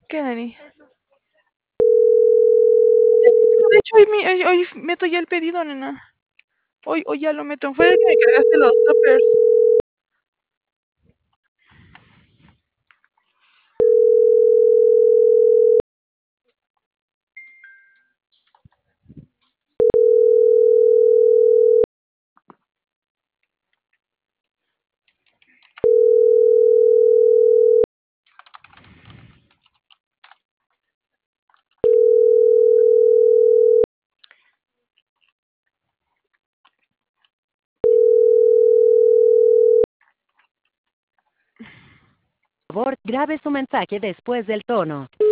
¿Qué, Dani? De hecho, hoy meto ya el pedido, nena. Hoy ya lo meto. Fue el que me cargaste los toppers. Por favor, grabe su mensaje después del tono.